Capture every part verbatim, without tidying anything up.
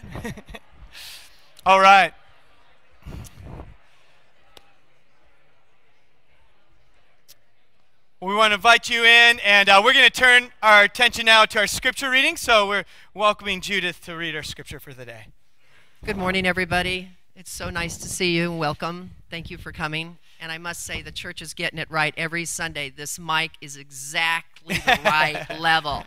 All right. We want to invite you in, and uh, we're going to turn our attention now to our scripture reading. So we're welcoming Judith to read our scripture for the day. Good morning, everybody. It's so nice to see you. Welcome. Thank you for coming. And I must say, the church is getting it right every Sunday. This mic is exactly the right level.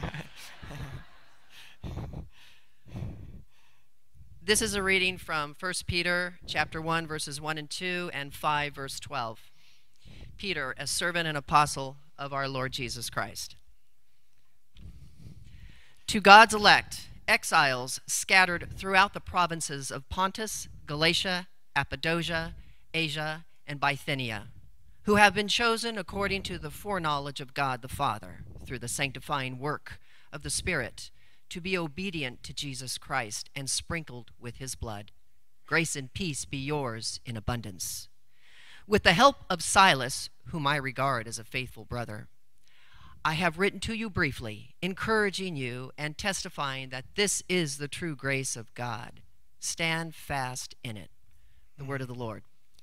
This is a reading from First Peter chapter one, verses one and two, and five, verse twelve. Peter, a servant and apostle of our Lord Jesus Christ. To God's elect, exiles scattered throughout the provinces of Pontus, Galatia, Cappadocia, Asia, and Bithynia, who have been chosen according to the foreknowledge of God the Father, through the sanctifying work of the Spirit, to be obedient to Jesus Christ and sprinkled with his blood. Grace and peace be yours in abundance. With the help of Silas, whom I regard as a faithful brother, I have written to you briefly, encouraging you and testifying that this is the true grace of God. Stand fast in it. The word of the Lord.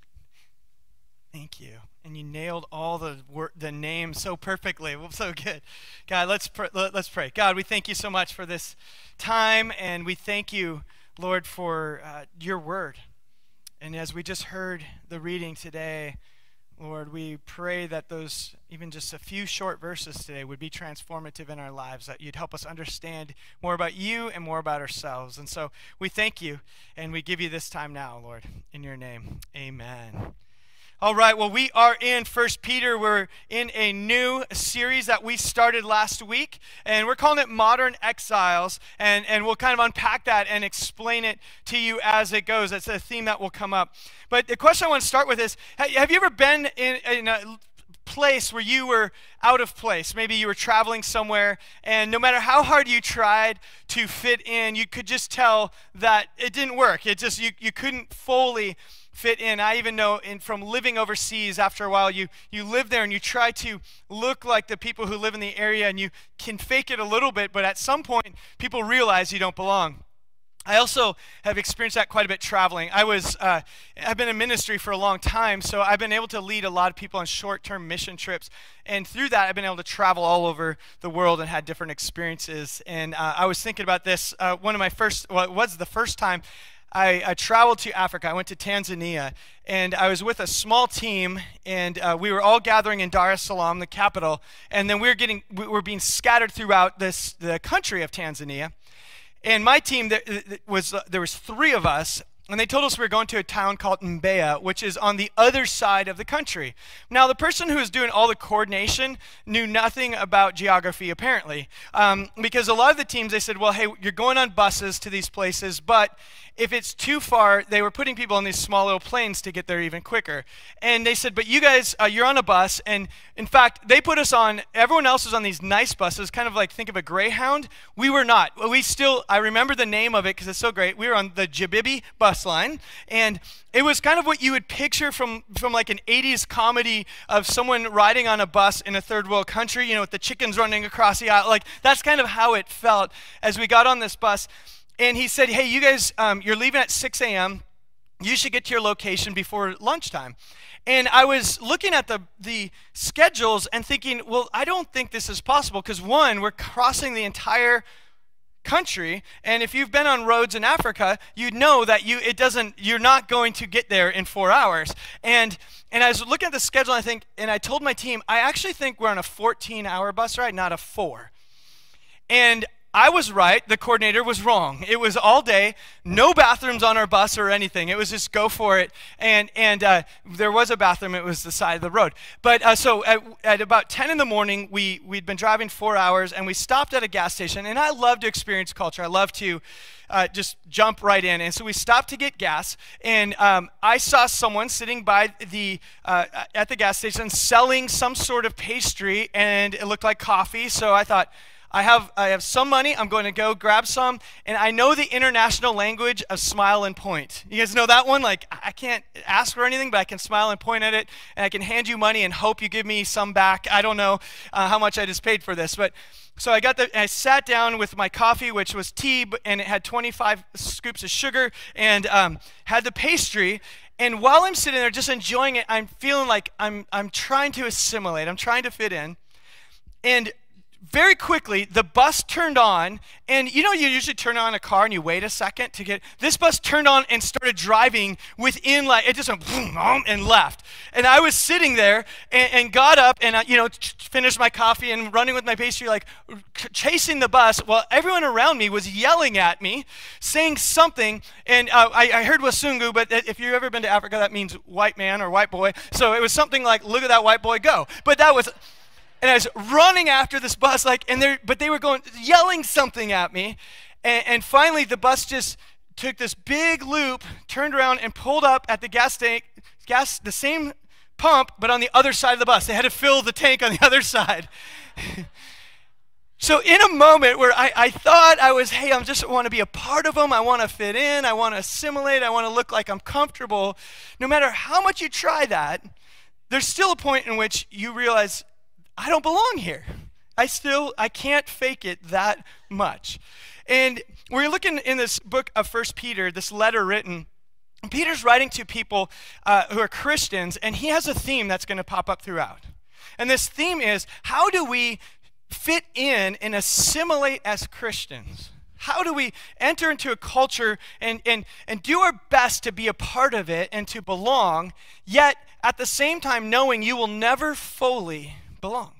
Thank you. And you nailed all the wor- the names so perfectly. Well, so good. God, let's pr- let's pray. God, we thank you so much for this time, and we thank you, Lord, for uh, your word. And as we just heard the reading today, Lord, we pray that those, even just a few short verses today, would be transformative in our lives, that you'd help us understand more about you and more about ourselves. And so we thank you, and we give you this time now, Lord, in your name. Amen. All right, well, we are in First Peter. We're in a new series that we started last week, and we're calling it Modern Exiles, and, and we'll kind of unpack that and explain it to you as it goes. That's a theme that will come up. But the question I want to start with is, have you ever been in, in a place where you were out of place? Maybe you were traveling somewhere, and no matter how hard you tried to fit in, you could just tell that it didn't work. It just, you, you couldn't fully fit in. I even know in, from living overseas, after a while, you, you live there and you try to look like the people who live in the area, and you can fake it a little bit, but at some point, people realize you don't belong. I also have experienced that quite a bit traveling. I was, uh, I've been in ministry for a long time, so I've been able to lead a lot of people on short-term mission trips, and through that, I've been able to travel all over the world and had different experiences. And uh, I was thinking about this. Uh, one of my first, well, it was the first time I, I traveled to Africa. I went to Tanzania, and I was with a small team, and uh, we were all gathering in Dar es Salaam, the capital, and then we were getting, we were being scattered throughout this the country of Tanzania. And my team, there was there was three of us, and they told us we were going to a town called Mbeya, which is on the other side of the country. Now, the person who was doing all the coordination knew nothing about geography, apparently, um, because a lot of the teams, they said, well, hey, you're going on buses to these places, but if it's too far, they were putting people on these small little planes to get there even quicker. And they said, but you guys, uh, you're on a bus. And in fact, they put us on, everyone else was on these nice buses, kind of like think of a Greyhound. We were not. We still, I remember the name of it because it's so great. We were on the Jibibi bus line. And it was kind of what you would picture from, from like an eighties comedy of someone riding on a bus in a third world country, you know, with the chickens running across the aisle. Like, that's kind of how it felt as we got on this bus. And he said, hey, you guys, um, you're leaving at six a.m. You should get to your location before lunchtime. And I was looking at the, the schedules and thinking, well, I don't think this is possible because, one, we're crossing the entire country, and if you've been on roads in Africa, you know that you it doesn't you're not going to get there in four hours. And and I was looking at the schedule, and I think, and I told my team, I actually think we're on a fourteen hour bus ride, not a four. And I was right, the coordinator was wrong. It was all day, no bathrooms on our bus or anything. It was just go for it. And and uh, there was a bathroom, it was the side of the road. But uh, so at, at about ten in the morning, we, we'd been driving four hours and we stopped at a gas station. And I love to experience culture. I love to uh, just jump right in. And so we stopped to get gas, and um, I saw someone sitting by the uh, at the gas station selling some sort of pastry, and it looked like coffee. So I thought, I have I have some money. I'm going to go grab some, and I know the international language of smile and point. You guys know that one? Like, I can't ask for anything, but I can smile and point at it, and I can hand you money and hope you give me some back. I don't know uh, how much I just paid for this, but so I got the. I sat down with my coffee, which was tea, and it had twenty-five scoops of sugar, and um, had the pastry. And while I'm sitting there just enjoying it, I'm feeling like I'm I'm trying to assimilate. I'm trying to fit in. And very quickly, the bus turned on. And you know, you usually turn on a car and you wait a second to get. This bus turned on and started driving within, like, it just went boom, boom, and left. And I was sitting there and, and got up and, uh, you know, finished my coffee and running with my pastry, like chasing the bus while everyone around me was yelling at me, saying something. And uh, I, I heard Wasungu, but if you've ever been to Africa, that means white man or white boy. So it was something like, look at that white boy go. But that was. And I was running after this bus, like, and they but they were going, yelling something at me. And, and finally, the bus just took this big loop, turned around, and pulled up at the gas tank, gas, the same pump, but on the other side of the bus. They had to fill the tank on the other side. So in a moment where I, I thought I was, hey, I just want to be a part of them. I want to fit in. I want to assimilate. I want to look like I'm comfortable. No matter how much you try that, there's still a point in which you realize, I don't belong here. I still, I can't fake it that much. And we're looking in this book of First Peter, this letter written. Peter's writing to people uh, who are Christians, and he has a theme that's going to pop up throughout. And this theme is, how do we fit in and assimilate as Christians? How do we enter into a culture and, and, and do our best to be a part of it and to belong, yet at the same time knowing you will never fully belong?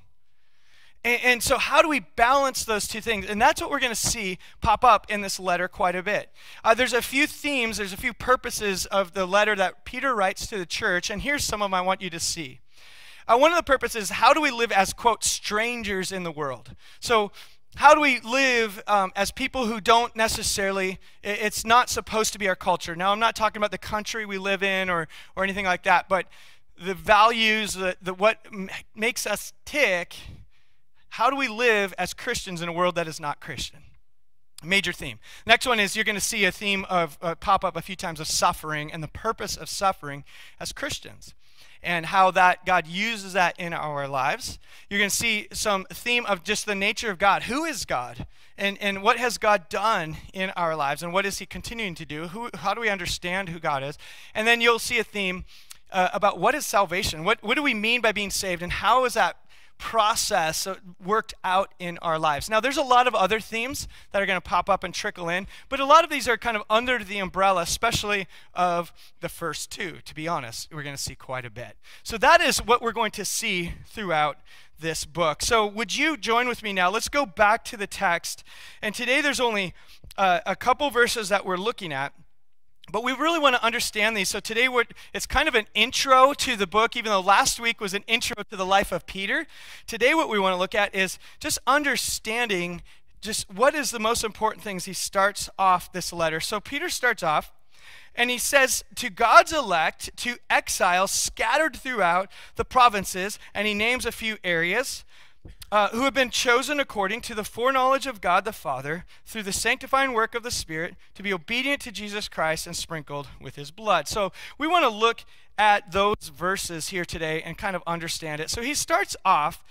And, and so how do we balance those two things? And that's what we're going to see pop up in this letter quite a bit. Uh, there's a few themes, there's a few purposes of the letter that Peter writes to the church, and here's some of them I want you to see. Uh, one of the purposes, how do we live as, quote, strangers in the world? So how do we live um, as people who don't necessarily, it's not supposed to be our culture. Now, I'm not talking about the country we live in or, or anything like that, but the values, the, the what m- makes us tick. How do we live as Christians in a world that is not Christian? Major theme. Next one is you're going to see a theme of uh, pop up a few times of suffering and the purpose of suffering as Christians and how that God uses that in our lives. You're going to see some theme of just the nature of God. Who is God? And, and what has God done in our lives? And what is he continuing to do? Who, how do we understand who God is? And then you'll see a theme Uh, about what is salvation, what, what do we mean by being saved, and how is that process worked out in our lives. Now, there's a lot of other themes that are going to pop up and trickle in, but a lot of these are kind of under the umbrella, especially of the first two, to be honest. We're going to see quite a bit. So that is what we're going to see throughout this book. So would you join with me now? Let's go back to the text. And today there's only uh, a couple verses that we're looking at. But we really want to understand these. So today we're, it's kind of an intro to the book, even though last week was an intro to the life of Peter. Today what we want to look at is just understanding just what is the most important things. He starts off this letter. So Peter starts off and he says, to God's elect, to exiles scattered throughout the provinces, and he names a few areas, Uh, who have been chosen according to the foreknowledge of God the Father through the sanctifying work of the Spirit to be obedient to Jesus Christ and sprinkled with his blood. So we want to look at those verses here today and kind of understand it. So he starts off,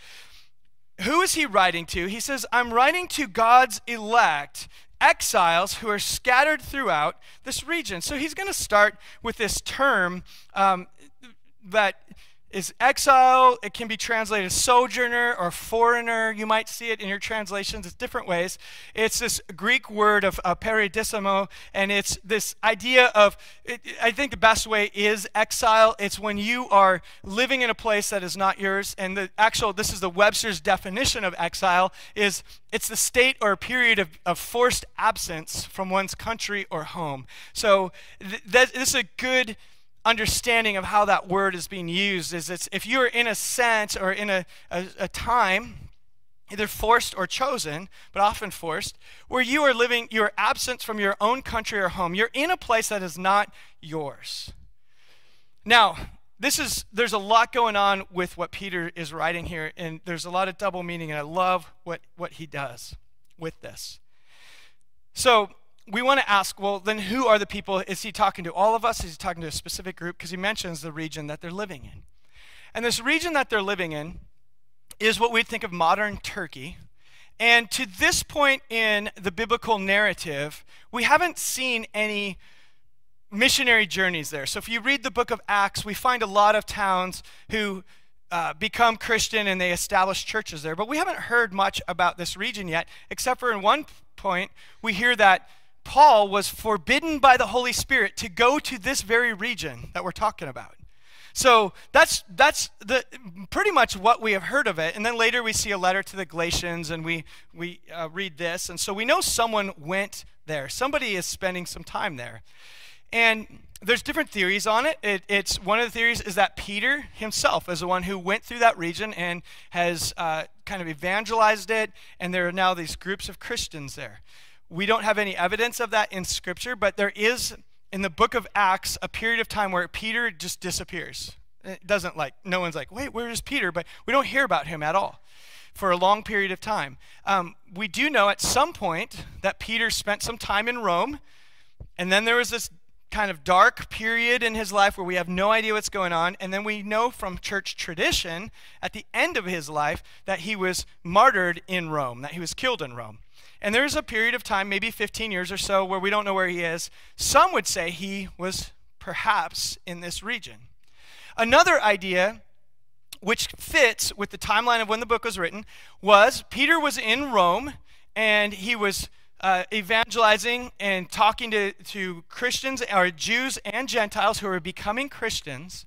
who is he writing to? He says, I'm writing to God's elect, exiles who are scattered throughout this region. So he's going to start with this term um, that is exile. It can be translated sojourner or foreigner. You might see it in your translations. It's different ways. It's this Greek word of uh, paradisimo, and it's this idea of, it, I think the best way is exile. It's when you are living in a place that is not yours, and the actual, this is the Webster's definition of exile, is it's the state or period of, of forced absence from one's country or home. So th- that, this is a good understanding of how that word is being used. Is it's if you're in a sense or in a, a, a time, either forced or chosen, but often forced, where you are living, you're absent from your own country or home. You're in a place that is not yours. Now, this is, there's a lot going on with what Peter is writing here, and there's a lot of double meaning, and I love what, what he does with this. So we want to ask, well, then who are the people? Is he talking to all of us? Is he talking to a specific group? Because he mentions the region that they're living in. And this region that they're living in is what we'd think of modern Turkey. And to this point in the biblical narrative, we haven't seen any missionary journeys there. So if you read the book of Acts, we find a lot of towns who uh, become Christian and they establish churches there. But we haven't heard much about this region yet, except for in one point, we hear that Paul was forbidden by the Holy Spirit to go to this very region that we're talking about. So that's that's the pretty much what we have heard of it. And then later we see a letter to the Galatians, and we we uh, read this, and so we know someone went there. Somebody is spending some time there, and there's different theories on it. it. It's one of the theories is that Peter himself is the one who went through that region and has uh, kind of evangelized it, and there are now these groups of Christians there. We don't have any evidence of that in Scripture, but there is, in the book of Acts, a period of time where Peter just disappears. It doesn't like, no one's like, wait, where is Peter? But we don't hear about him at all for a long period of time. Um, we do know at some point that Peter spent some time in Rome, and then there was this kind of dark period in his life where we have no idea what's going on, and then we know from church tradition at the end of his life that he was martyred in Rome, that he was killed in Rome. And there's a period of time, maybe fifteen years or so, where we don't know where he is. Some would say he was perhaps in this region. Another idea, which fits with the timeline of when the book was written, was Peter was in Rome, and he was uh, evangelizing and talking to, to Christians, or Jews and Gentiles who were becoming Christians.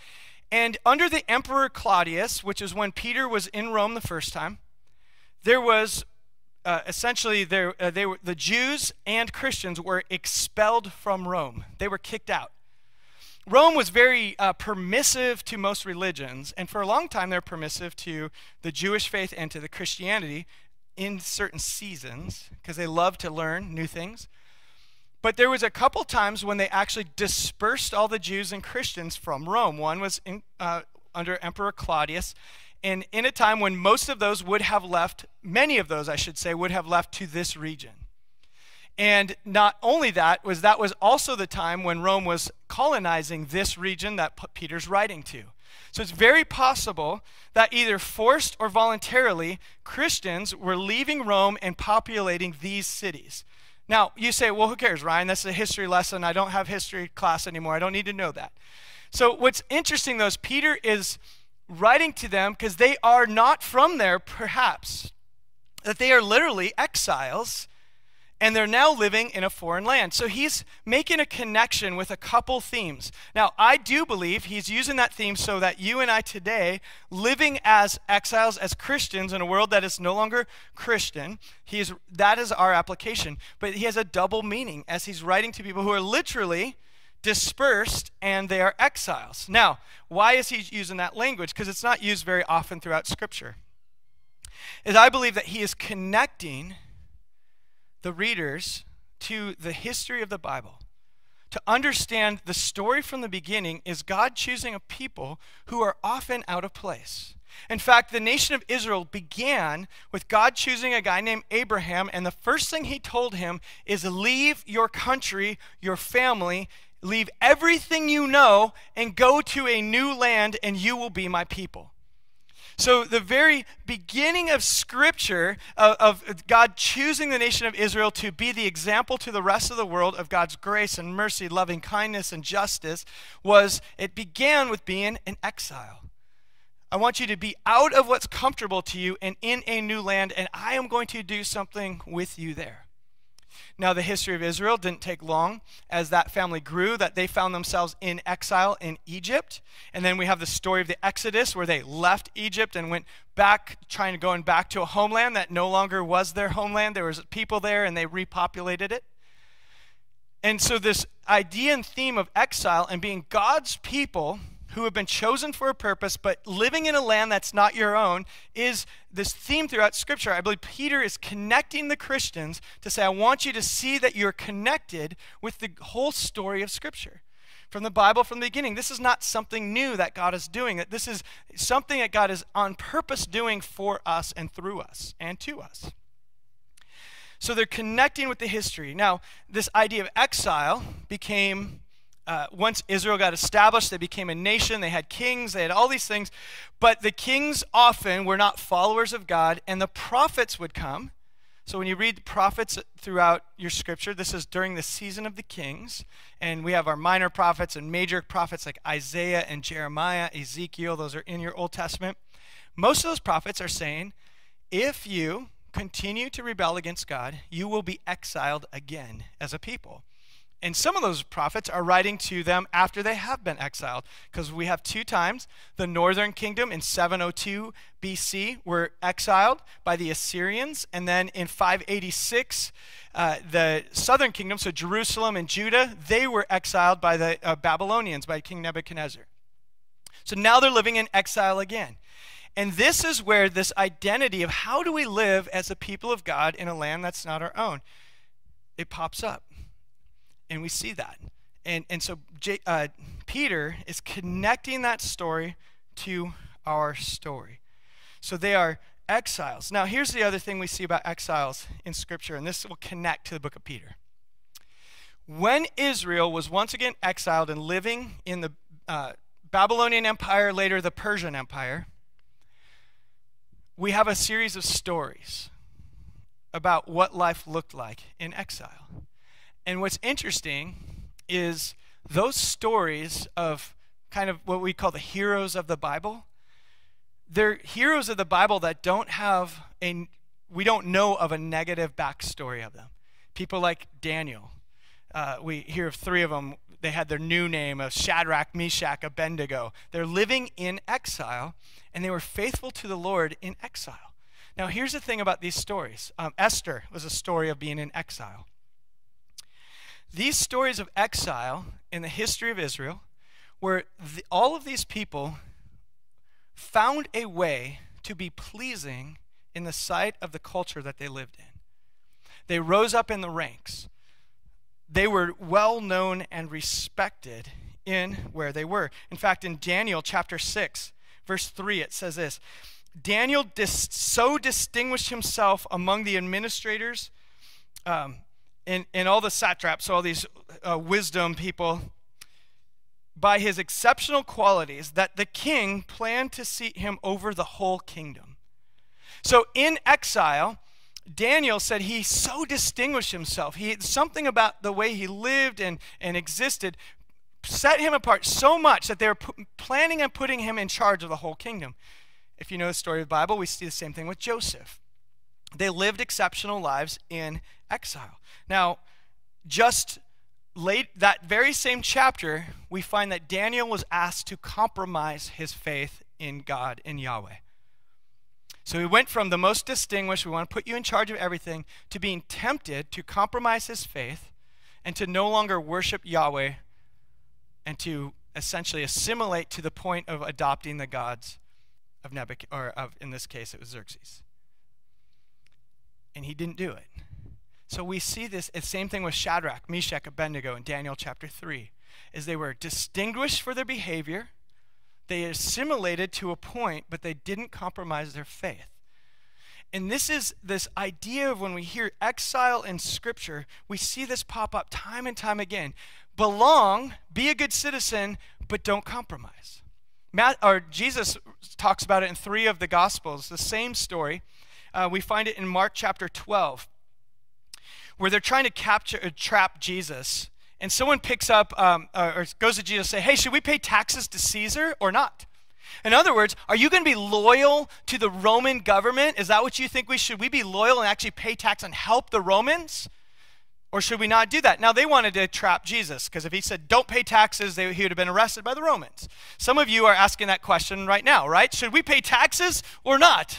And under the Emperor Claudius, which is when Peter was in Rome the first time, there was Uh, essentially, there, uh, they were, the Jews and Christians were expelled from Rome. They were kicked out. Rome was very uh, permissive to most religions, and for a long time they're permissive to the Jewish faith and to the Christianity in certain seasons, because they love to learn new things. But there was a couple times when they actually dispersed all the Jews and Christians from Rome. One was in, uh, under Emperor Claudius, and in a time when most of those would have left, many of those, I should say, would have left to this region. And not only that, was that was also the time when Rome was colonizing this region that Peter's writing to. So it's very possible that either forced or voluntarily, Christians were leaving Rome and populating these cities. Now, you say, well, who cares, Ryan? That's a history lesson. I don't have history class anymore. I don't need to know that. So what's interesting, though, is Peter is writing to them because they are not from there, perhaps, that they are literally exiles, and they're now living in a foreign land. So he's making a connection with a couple themes. Now, I do believe he's using that theme so that you and I today, living as exiles, as Christians in a world that is no longer Christian, he is, that is our application. But he has a double meaning as he's writing to people who are literally dispersed and they are exiles. Now, why is he using that language? Because it's not used very often throughout Scripture. Is I believe that he is connecting the readers to the history of the Bible. To understand the story from the beginning is God choosing a people who are often out of place. In fact, the nation of Israel began with God choosing a guy named Abraham, and the first thing he told him is leave your country, your family, leave everything you know, and go to a new land, and you will be my people. So the very beginning of Scripture, of, of God choosing the nation of Israel to be the example to the rest of the world of God's grace and mercy, loving kindness and justice, was it began with being in exile. I want you to be out of what's comfortable to you and in a new land, and I am going to do something with you there. Now, the history of Israel didn't take long as that family grew, that they found themselves in exile in Egypt. And then we have the story of the Exodus, where they left Egypt and went back, trying to go back to a homeland that no longer was their homeland. There was people there, and they repopulated it. And so this idea and theme of exile and being God's people who have been chosen for a purpose, but living in a land that's not your own, is this theme throughout Scripture. I believe Peter is connecting the Christians to say, I want you to see that you're connected with the whole story of Scripture. from the Bible from the beginning. This is not something new that God is doing. That this is something that God is on purpose doing for us and through us and to us. So they're connecting with the history. Now, this idea of exile became, uh, once Israel got established, they became a nation. They had kings. They had all these things. But the kings often were not followers of God, and the prophets would come. So when you read the prophets throughout your scripture, this is during the season of the kings. And we have our minor prophets and major prophets like Isaiah and Jeremiah, Ezekiel. Those are in your Old Testament. Most of those prophets are saying, if you continue to rebel against God, you will be exiled again as a people. And some of those prophets are writing to them after they have been exiled, because we have two times the northern kingdom in seven oh two B C were exiled by the Assyrians, and then in five eighty-six uh, the southern kingdom, so Jerusalem and Judah, they were exiled by the uh, Babylonians, by King Nebuchadnezzar. So now they're living in exile again. And this is where this identity of how do we live as a people of God in a land that's not our own, it pops up. And we see that. And, and so J, uh, Peter is connecting that story to our story. So they are exiles. Now, here's the other thing we see about exiles in Scripture, and this will connect to the book of Peter. When Israel was once again exiled and living in the uh, Babylonian Empire, later the Persian Empire, we have a series of stories about what life looked like in exile. And what's interesting is those stories of kind of what we call the heroes of the Bible, they're heroes of the Bible that don't have a, we don't know of a negative backstory of them. People like Daniel. Uh, we hear of three of them. They had their new name of Shadrach, Meshach, Abednego. They're living in exile, and they were faithful to the Lord in exile. Now, here's the thing about these stories. Um, Esther was a story of being in exile. These stories of exile in the history of Israel, where the, all of these people found a way to be pleasing in the sight of the culture that they lived in. They rose up in the ranks. They were well known and respected in where they were. In fact, in Daniel chapter six, verse three, it says this, Daniel dis- so distinguished himself among the administrators um, and, and all the satraps, all these uh, wisdom people, by his exceptional qualities that the king planned to seat him over the whole kingdom. So in exile, Daniel said he so distinguished himself. He something about the way he lived and, and existed set him apart so much that they were p- planning on putting him in charge of the whole kingdom. If you know the story of the Bible, we see the same thing with Joseph. They lived exceptional lives in exile. Now, just late that very same chapter, we find that Daniel was asked to compromise his faith in God, in Yahweh. So he went from the most distinguished, we want to put you in charge of everything, to being tempted to compromise his faith and to no longer worship Yahweh and to essentially assimilate to the point of adopting the gods of Nebuchadnezzar, or of, in this case, it was Xerxes. And he didn't do it. So we see this, it's the same thing with Shadrach, Meshach, Abednego in Daniel chapter three, is they were distinguished for their behavior. They assimilated to a point, but they didn't compromise their faith. And this is this idea of when we hear exile in Scripture, we see this pop up time and time again. Belong, be a good citizen, but don't compromise. Matt, or Jesus talks about it in three of the Gospels, the same story. Uh, we find it in Mark chapter twelve, where they're trying to capture, uh, trap Jesus. And someone picks up um, uh, or goes to Jesus and say, hey, should we pay taxes to Caesar or not? In other words, are you going to be loyal to the Roman government? Is that what you think we should? We be loyal and actually pay tax and help the Romans? Or should we not do that? Now, they wanted to trap Jesus, because if he said, don't pay taxes, they, he would have been arrested by the Romans. Some of you are asking that question right now, right? Should we pay taxes or not?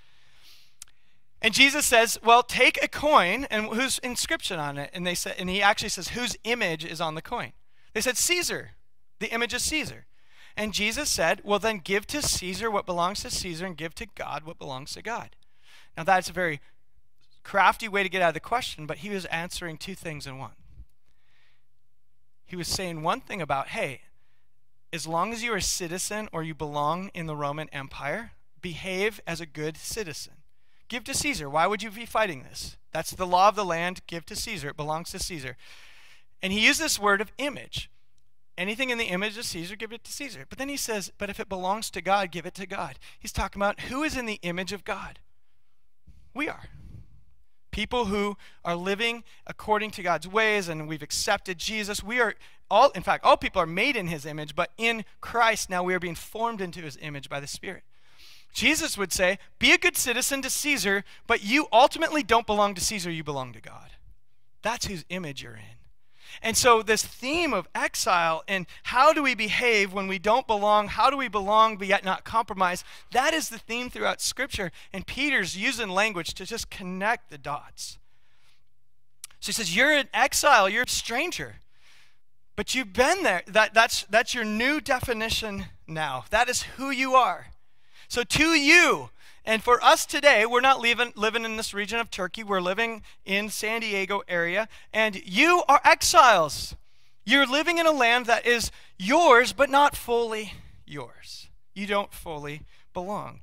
And Jesus says, well, take a coin, and whose inscription on it? And they said, and he actually says, whose image is on the coin? They said, Caesar. The image is Caesar. And Jesus said, well, then give to Caesar what belongs to Caesar and give to God what belongs to God. Now, that's a very crafty way to get out of the question, but he was answering two things in one. he was saying one thing about, hey, as long as you're a citizen or you belong in the Roman Empire, behave as a good citizen. Give to Caesar. Why would you be fighting this? That's the law of the land. Give to Caesar. It belongs to Caesar. And he used this word of image. Anything in the image of Caesar, give it to Caesar. But then he says, but if it belongs to God, give it to God. He's talking about who is in the image of God. We are. People who are living according to God's ways, and we've accepted Jesus. We are all, in fact, all people are made in his image, but in Christ now we are being formed into his image by the Spirit. Jesus would say, be a good citizen to Caesar, but you ultimately don't belong to Caesar, you belong to God. That's whose image you're in. And so this theme of exile and how do we behave when we don't belong, how do we belong but yet not compromise, that is the theme throughout Scripture. And Peter's using language to just connect the dots. So he says, you're in exile, you're a stranger. But you've been there. That, that's, that's your new definition now. That is who you are. So to you, and for us today, we're not living, living in this region of Turkey. We're living in San Diego area. And you are exiles. You're living in a land that is yours, but not fully yours. You don't fully belong.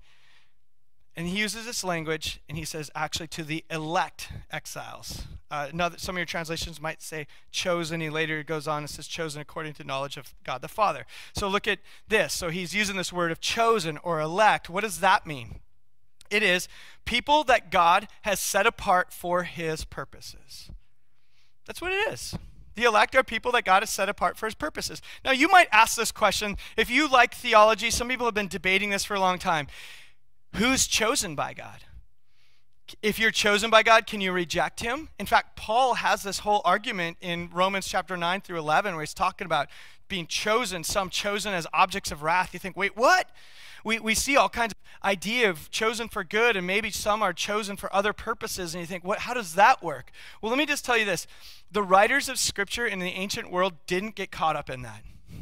And he uses this language, and he says, actually, to the elect exiles. Uh, another, some of your translations might say chosen. He later goes on and says chosen according to knowledge of God the Father. So look at this. So he's using this word of chosen or elect. What does that mean? It is people that God has set apart for his purposes. That's what it is. The elect are people that God has set apart for his purposes. Now, you might ask this question. If you like theology, some people have been debating this for a long time. Who's chosen by God? If you're chosen by God, can you reject him? In fact, Paul has this whole argument in Romans chapter nine through eleven where he's talking about being chosen, some chosen as objects of wrath. You think, wait, what? We, we see all kinds of idea of chosen for good, and maybe some are chosen for other purposes, and you think, what? How does that work? Well, let me just tell you this. The writers of Scripture in the ancient world didn't get caught up in that.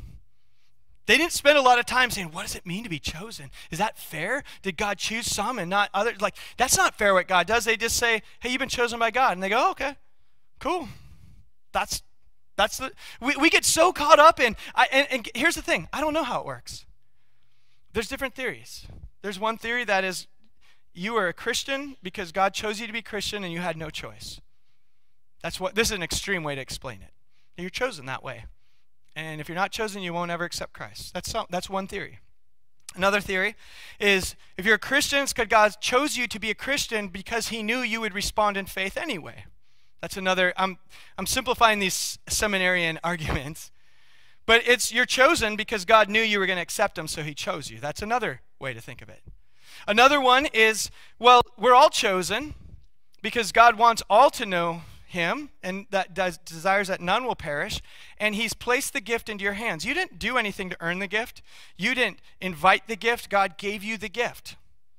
They didn't spend a lot of time saying, what does it mean to be chosen? Is that fair? Did God choose some and not others? Like, that's not fair what God does. They just say, hey, you've been chosen by God. And they go, oh, okay, cool. That's, that's the, we, we get so caught up in, I, and, and here's the thing. I don't know how it works. There's different theories. There's one theory that is you are a Christian because God chose you to be Christian and you had no choice. That's what, this is an extreme way to explain it. You're chosen that way. And if you're not chosen, you won't ever accept Christ. That's some, that's one theory. Another theory is if you're a Christian, it's because God chose you to be a Christian because he knew you would respond in faith anyway. That's another, I'm, I'm simplifying these seminarian arguments. But it's you're chosen because God knew you were going to accept him, so he chose you. That's another way to think of it. Another one is, well, we're all chosen because God wants all to know him, and that does, desires that none will perish, and he's placed the gift into your hands. You didn't do anything to earn the gift. You didn't invite the gift. God gave you the gift.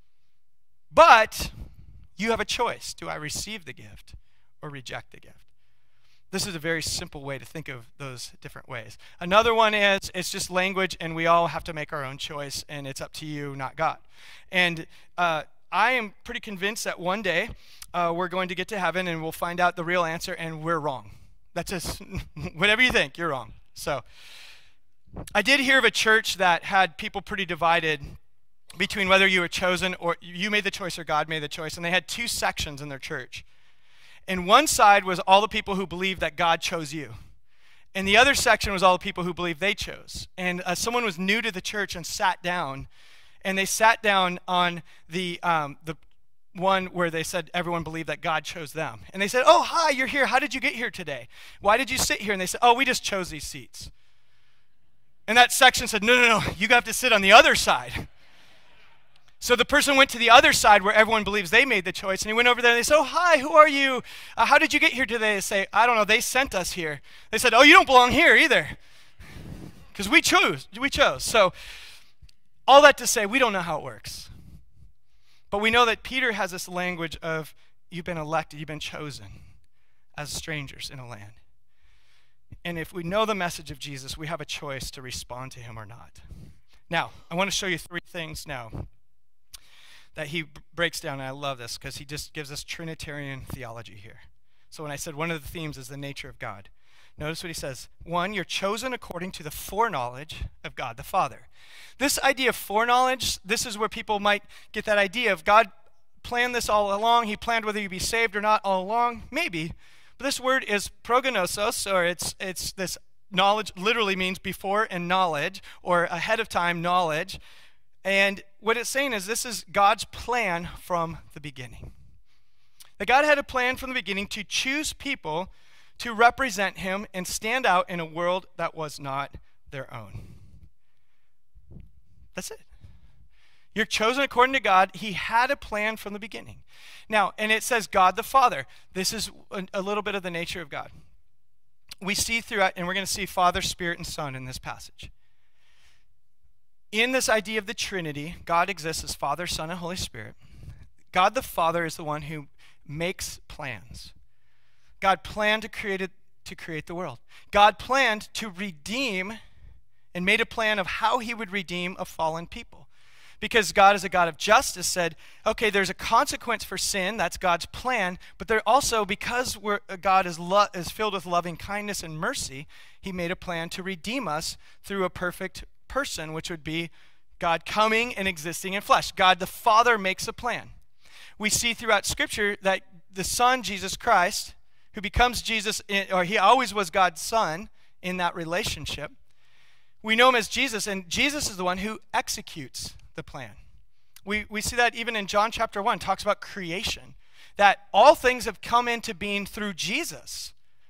But you have a choice. Do I receive the gift or reject the gift? This is a very simple way to think of those different ways. Another one is it's just language, and we all have to make our own choice, and it's up to you, not God. And uh, I am pretty convinced that one day uh, we're going to get to heaven and we'll find out the real answer, and we're wrong. That's just, whatever you think, you're wrong. So I did hear of a church that had people pretty divided between whether you were chosen or you made the choice or God made the choice. And they had two sections in their church. And one side was all the people who believed that God chose you. And the other section was all the people who believed they chose. And uh, someone was new to the church and sat down. And they sat down on the um, the one where they said everyone believed that God chose them. And they said, oh, hi, you're here. How did you get here today? Why did you sit here? And they said, oh, we just chose these seats. And that section said, no, no, no, you have to sit on the other side. So the person went to the other side where everyone believes they made the choice, and he went over there and they said, oh, hi, who are you? Uh, how did you get here today? They say, I don't know, they sent us here. They said, oh, you don't belong here either. Because we chose, we chose. So all that to say, we don't know how it works. But we know that Peter has this language of you've been elected, you've been chosen as strangers in a land. And if we know the message of Jesus, we have a choice to respond to him or not. Now, I want to show you three things now that he b- breaks down, and I love this because he just gives us Trinitarian theology here. So when I said one of the themes is the nature of God. Notice what he says. One, you're chosen according to the foreknowledge of God the Father. This idea of foreknowledge, this is where people might get that idea of God planned this all along. He planned whether you be saved or not all along. Maybe. But this word is prognosos, or it's it's this knowledge, literally means before and knowledge, or ahead of time knowledge. And what it's saying is this is God's plan from the beginning. That God had a plan from the beginning to choose people to represent him and stand out in a world that was not their own. That's it. You're chosen according to God. He had a plan from the beginning. Now, and it says God the Father. This is a, a little bit of the nature of God. We see throughout, and we're going to see Father, Spirit, and Son in this passage. In this idea of the Trinity, God exists as Father, Son, and Holy Spirit. God the Father is the one who makes plans. God planned to create it, to create the world. God planned to redeem and made a plan of how he would redeem a fallen people. Because God is a God of justice, said, okay, there's a consequence for sin, that's God's plan, but there also, because we're, God is, lo- is filled with loving kindness and mercy, he made a plan to redeem us through a perfect person, which would be God coming and existing in flesh. God the Father makes a plan. We see throughout Scripture that the Son, Jesus Christ, who becomes Jesus, or he always was God's Son in that relationship. We know him as Jesus, and Jesus is the one who executes the plan. We, we see that even in John chapter one, talks about creation, that all things have come into being through Jesus.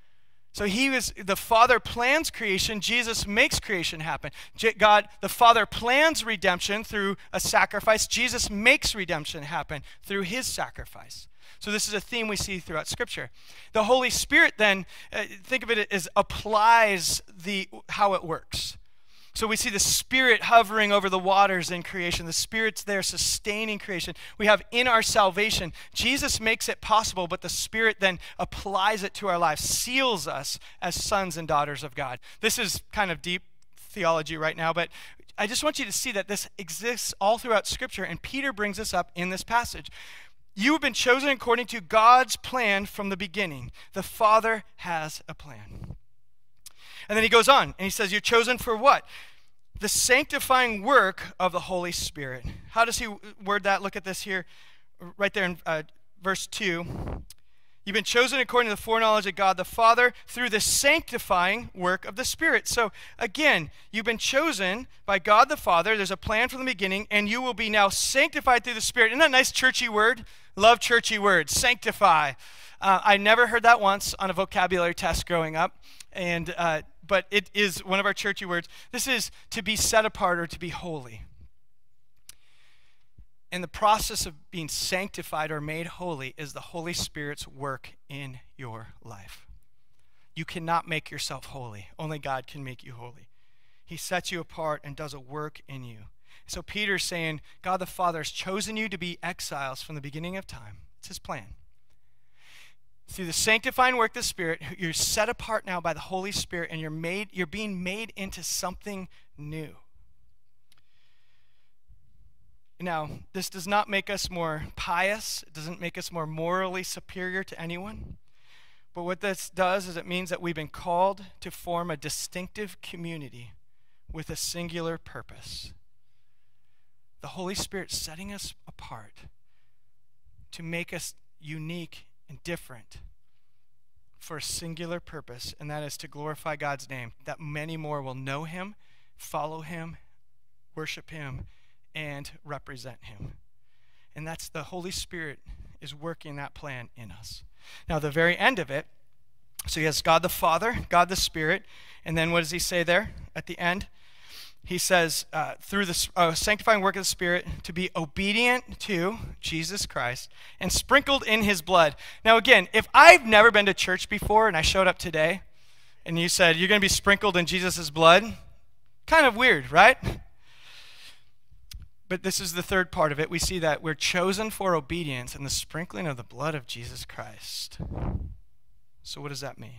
So he was, the Father plans creation, Jesus makes creation happen. God, the Father plans redemption through a sacrifice, Jesus makes redemption happen through his sacrifice. So this is a theme we see throughout Scripture. The Holy Spirit then, uh, think of it as applies the how it works. So we see the Spirit hovering over the waters in creation. The Spirit's there sustaining creation. We have in our salvation, Jesus makes it possible, but the Spirit then applies it to our lives, seals us as sons and daughters of God. This is kind of deep theology right now, but I just want you to see that this exists all throughout Scripture, and Peter brings this up in this passage. You have been chosen according to God's plan from the beginning. The Father has a plan. And then he goes on, and he says, you're chosen for what? The sanctifying work of the Holy Spirit. How does he word that? Look at this here, right there in uh, verse two. You've been chosen according to the foreknowledge of God the Father through the sanctifying work of the Spirit. So again, you've been chosen by God the Father. There's a plan from the beginning, and you will be now sanctified through the Spirit. Isn't that a nice churchy word? Love churchy words. Sanctify. Uh, I never heard that once on a vocabulary test growing up, and uh, but it is one of our churchy words. This is to be set apart or to be holy. And the process of being sanctified or made holy is the Holy Spirit's work in your life. You cannot make yourself holy. Only God can make you holy. He sets you apart and does a work in you. So Peter's saying, God the Father has chosen you to be exiles from the beginning of time. It's his plan. Through the sanctifying work of the Spirit, you're set apart now by the Holy Spirit, and you're made, you're being made into something new. Now, this does not make us more pious. It doesn't make us more morally superior to anyone. But what this does is it means that we've been called to form a distinctive community with a singular purpose. The Holy Spirit setting us apart to make us unique and different for a singular purpose, and that is to glorify God's name, that many more will know him, follow him, worship him, and represent him. And that's the Holy Spirit is working that plan in us. Now, the very end of it, so he has God the Father, God the Spirit, and then what does he say there at the end? He says, uh, through the uh, sanctifying work of the Spirit, to be obedient to Jesus Christ and sprinkled in his blood. Now, again, if I've never been to church before and I showed up today and you said, you're going to be sprinkled in Jesus' blood, kind of weird, right? But this is the third part of it. We see that we're chosen for obedience and the sprinkling of the blood of Jesus Christ. So what does that mean?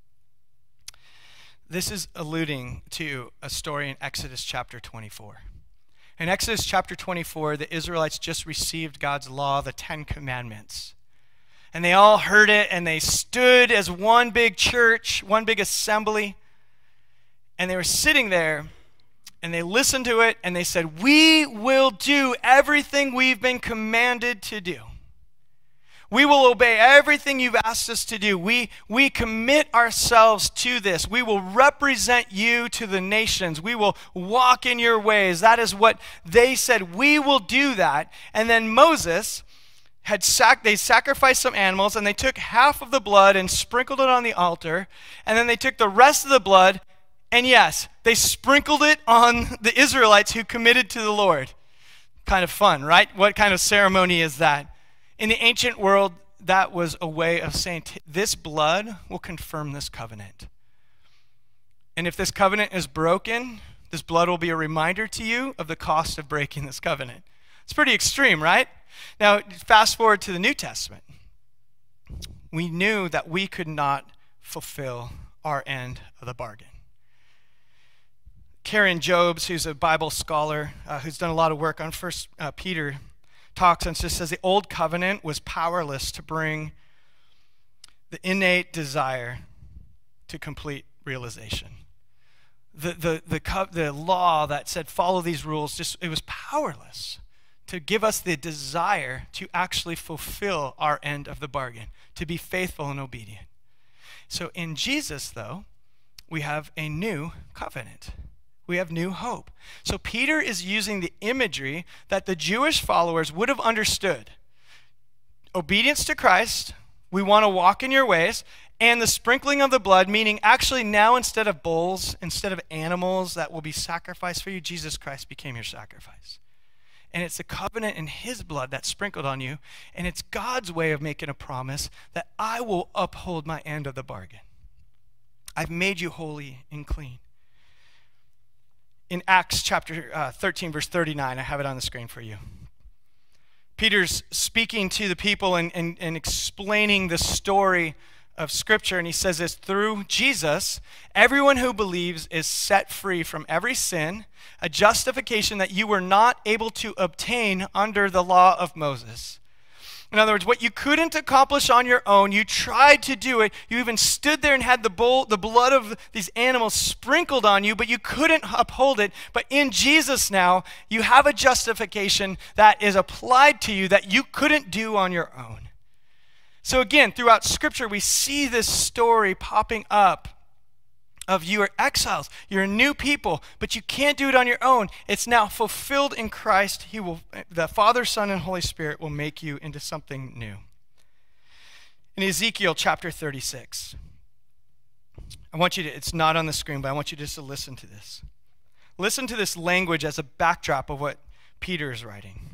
This is alluding to a story in Exodus chapter twenty-four. In Exodus chapter twenty-four, the Israelites just received God's law, the Ten Commandments. And they all heard it, and they stood as one big church, one big assembly. And they were sitting there, and they listened to it, and they said, we will do everything we've been commanded to do. We will obey everything you've asked us to do. We, we commit ourselves to this. We will represent you to the nations. We will walk in your ways. That is what they said. We will do that. And then Moses had sac- they sacrificed some animals, and they took half of the blood and sprinkled it on the altar. And then they took the rest of the blood, and yes, they sprinkled it on the Israelites who committed to the Lord. Kind of fun, right? What kind of ceremony is that? In the ancient world, that was a way of saying, this blood will confirm this covenant. And if this covenant is broken, this blood will be a reminder to you of the cost of breaking this covenant. It's pretty extreme, right? Now, fast forward to the New Testament. We knew that we could not fulfill our end of the bargain. Karen Jobes, who's a Bible scholar, uh, who's done a lot of work on First uh, Peter, talks and just says the old covenant was powerless to bring the innate desire to complete realization. The, the, the, co- the law that said follow these rules, just it was powerless to give us the desire to actually fulfill our end of the bargain, to be faithful and obedient. So in Jesus, though, we have a new covenant. We have new hope. So Peter is using the imagery that the Jewish followers would have understood. Obedience to Christ, we want to walk in your ways, and the sprinkling of the blood, meaning actually now instead of bulls, instead of animals that will be sacrificed for you, Jesus Christ became your sacrifice. And it's the covenant in his blood that's sprinkled on you, and it's God's way of making a promise that I will uphold my end of the bargain. I've made you holy and clean. In Acts chapter uh, thirteen, verse thirty-nine, I have it on the screen for you. Peter's speaking to the people and, and, and explaining the story of Scripture, and he says this, through Jesus, everyone who believes is set free from every sin, a justification that you were not able to obtain under the law of Moses. In other words, what you couldn't accomplish on your own, you tried to do it. You even stood there and had the bull, the blood of these animals sprinkled on you, but you couldn't uphold it. But in Jesus now, you have a justification that is applied to you that you couldn't do on your own. So again, throughout Scripture, we see this story popping up of you are exiles, you're a new people, but you can't do it on your own. It's now fulfilled in Christ. He will, the Father, Son, and Holy Spirit will make you into something new. In Ezekiel chapter thirty-six, I want you to, it's not on the screen, but I want you just to listen to this. Listen to this language as a backdrop of what Peter is writing.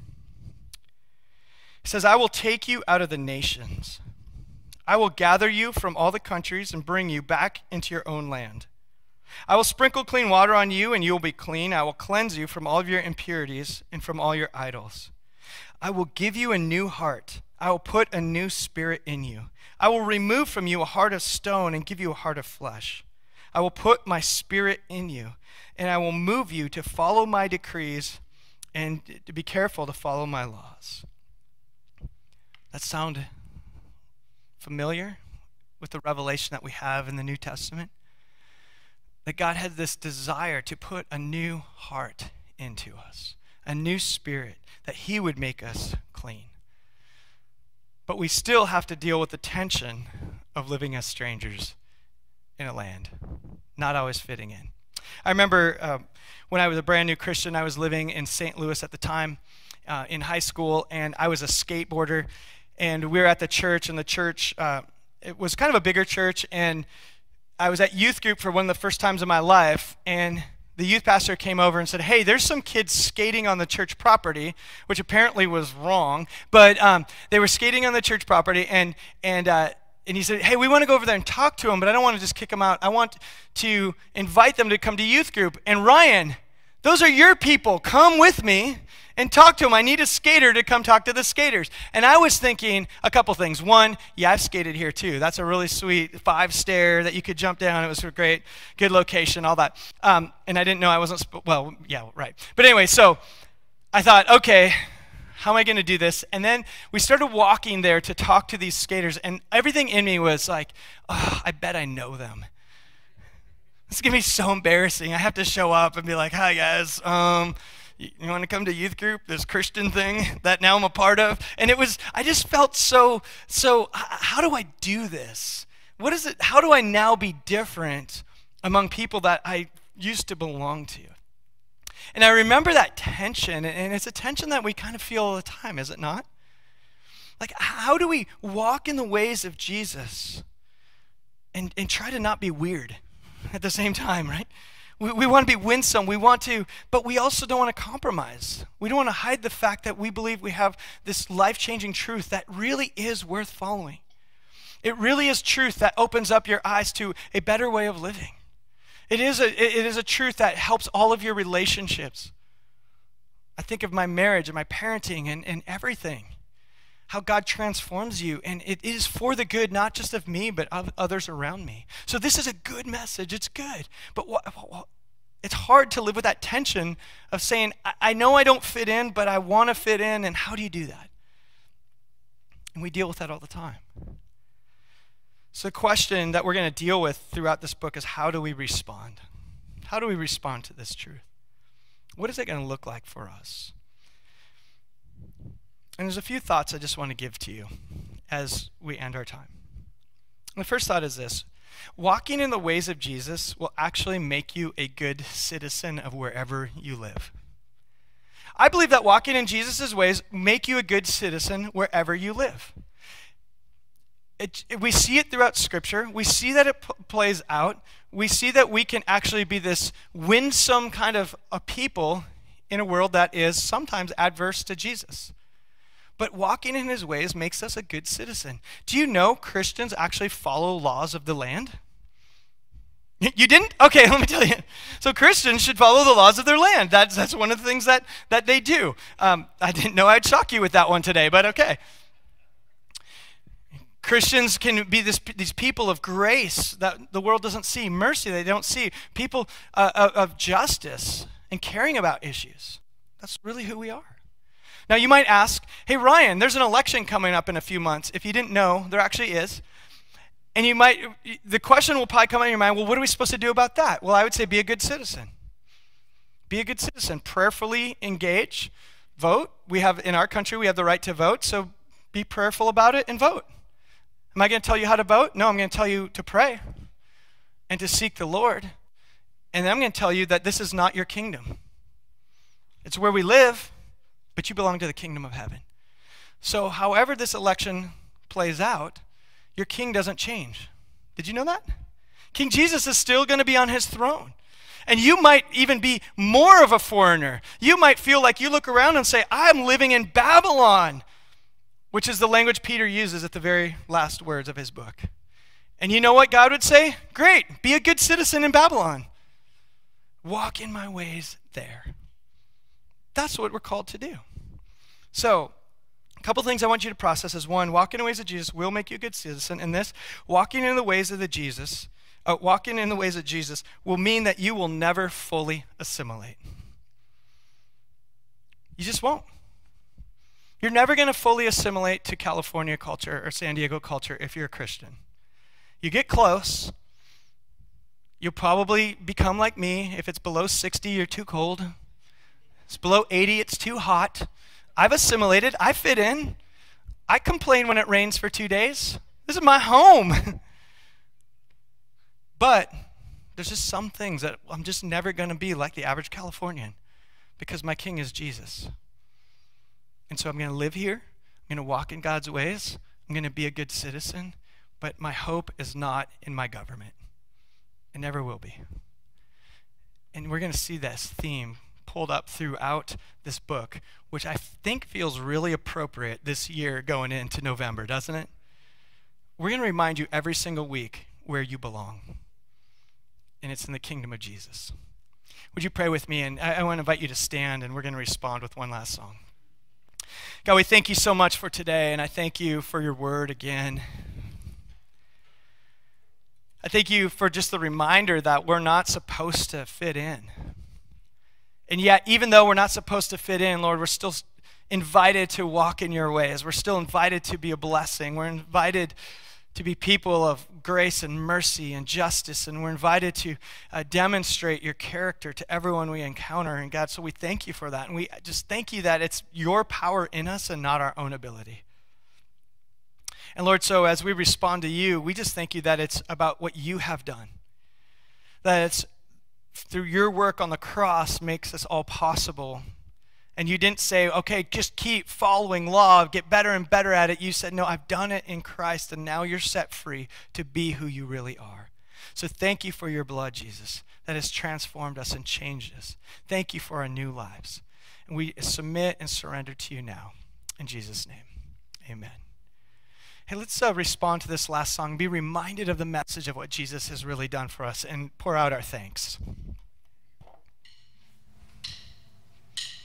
He says, I will take you out of the nations. I will gather you from all the countries and bring you back into your own land. I will sprinkle clean water on you, and you will be clean. I will cleanse you from all of your impurities and from all your idols. I will give you a new heart. I will put a new spirit in you. I will remove from you a heart of stone and give you a heart of flesh. I will put my spirit in you, and I will move you to follow my decrees and to be careful to follow my laws. That sound familiar with the revelation that we have in the New Testament? That God had this desire to put a new heart into us, a new spirit, that he would make us clean. But we still have to deal with the tension of living as strangers in a land, not always fitting in. I remember uh, when I was a brand new Christian, I was living in Saint Louis at the time uh, in high school, and I was a skateboarder. And we were at the church, and the church, uh, it was kind of a bigger church, and I was at youth group for one of the first times in my life, and the youth pastor came over and said, hey, there's some kids skating on the church property, which apparently was wrong, but um, they were skating on the church property, and and uh, and he said, hey, we want to go over there and talk to them, but I don't want to just kick them out. I want to invite them to come to youth group. And Ryan, those are your people. Come with me and talk to them. I need a skater to come talk to the skaters. And I was thinking a couple things. One, yeah, I've skated here too. That's a really sweet five stair that you could jump down. It was a great, good location, all that. Um, and I didn't know I wasn't, sp- well, yeah, right. But anyway, so I thought, okay, how am I going to do this? And then we started walking there to talk to these skaters, and everything in me was like, oh, I bet I know them. It's going to be so embarrassing. I have to show up and be like, hi, guys. Um, you, you want to come to youth group, this Christian thing that now I'm a part of? And it was, I just felt so, so, how do I do this? What is it? How do I now be different among people that I used to belong to? And I remember that tension, and it's a tension that we kind of feel all the time, is it not? Like, how do we walk in the ways of Jesus and, and try to not be weird at the same time, right? We, we want to be winsome, we want to, but we also don't want to compromise. We don't want to hide the fact that we believe we have this life-changing truth that really is worth following. It really is truth that opens up your eyes to a better way of living. It is a, it is a truth that helps all of your relationships. I think of my marriage and my parenting and, and everything. How God transforms you, and it is for the good, not just of me, but of others around me. So this is a good message. It's good. But what, what, it's hard to live with that tension of saying, I, I know I don't fit in, but I want to fit in, and how do you do that? And we deal with that all the time. So the question that we're going to deal with throughout this book is, how do we respond? How do we respond to this truth? What is it going to look like for us? And there's a few thoughts I just want to give to you as we end our time. And the first thought is this: walking in the ways of Jesus will actually make you a good citizen of wherever you live. I believe that walking in Jesus' ways make you a good citizen wherever you live. It, it, we see it throughout Scripture. We see that it p- plays out. We see that we can actually be this winsome kind of a people in a world that is sometimes adverse to Jesus. But walking in his ways makes us a good citizen. Do you know Christians actually follow laws of the land? You didn't? Okay, let me tell you. So Christians should follow the laws of their land. That's, that's one of the things that, that they do. Um, I didn't know I'd shock you with that one today, but okay. Christians can be this, these people of grace that the world doesn't see, mercy they don't see, people uh, of, of justice and caring about issues. That's really who we are. Now you might ask, hey Ryan, there's an election coming up in a few months. If you didn't know, there actually is. And you might, the question will probably come in your mind, well, what are we supposed to do about that? Well, I would say be a good citizen. Be a good citizen. Prayerfully engage. Vote. We have, in our country, we have the right to vote, so be prayerful about it and vote. Am I going to tell you how to vote? No, I'm going to tell you to pray and to seek the Lord. And then I'm going to tell you that this is not your kingdom. It's where we live, but you belong to the kingdom of heaven. So however this election plays out, your king doesn't change. Did you know that? King Jesus is still going to be on his throne. And you might even be more of a foreigner. You might feel like you look around and say, I'm living in Babylon, which is the language Peter uses at the very last words of his book. And you know what God would say? Great, be a good citizen in Babylon. Walk in my ways there. That's what we're called to do. So, a couple things I want you to process is, one, walking in the ways of Jesus will make you a good citizen. And this, walking in the ways of the Jesus, uh, walking in the ways of Jesus will mean that you will never fully assimilate. You just won't. You're never going to fully assimilate to California culture or San Diego culture if you're a Christian. You get close. You'll probably become like me. If it's below sixty, you're too cold. It's below eighty, it's too hot. I've assimilated. I fit in. I complain when it rains for two days. This is my home. But there's just some things that I'm just never going to be like the average Californian because my king is Jesus. And so I'm going to live here. I'm going to walk in God's ways. I'm going to be a good citizen. But my hope is not in my government. It never will be. And we're going to see this theme pulled up throughout this book, which I think feels really appropriate this year going into November, doesn't it? We're going to remind you every single week where you belong. And it's in the kingdom of Jesus. Would you pray with me? And I, I want to invite you to stand, and we're going to respond with one last song. God, we thank you so much for today, and I thank you for your word again. I thank you for just the reminder that we're not supposed to fit in. And yet, even though we're not supposed to fit in, Lord, we're still invited to walk in your ways. We're still invited to be a blessing. We're invited to be people of grace and mercy and justice, and we're invited to uh, demonstrate your character to everyone we encounter. And God, so we thank you for that. And we just thank you that it's your power in us and not our own ability. And Lord, so as we respond to you, we just thank you that it's about what you have done. That it's through your work on the cross makes this all possible. And you didn't say, okay, just keep following law, get better and better at it. You said, no, I've done it in Christ, and now you're set free to be who you really are. So thank you for your blood, Jesus, that has transformed us and changed us. Thank you for our new lives. And we submit and surrender to you now. In Jesus' name, amen. Hey, let's uh, respond to this last song, be reminded of the message of what Jesus has really done for us, and pour out our thanks.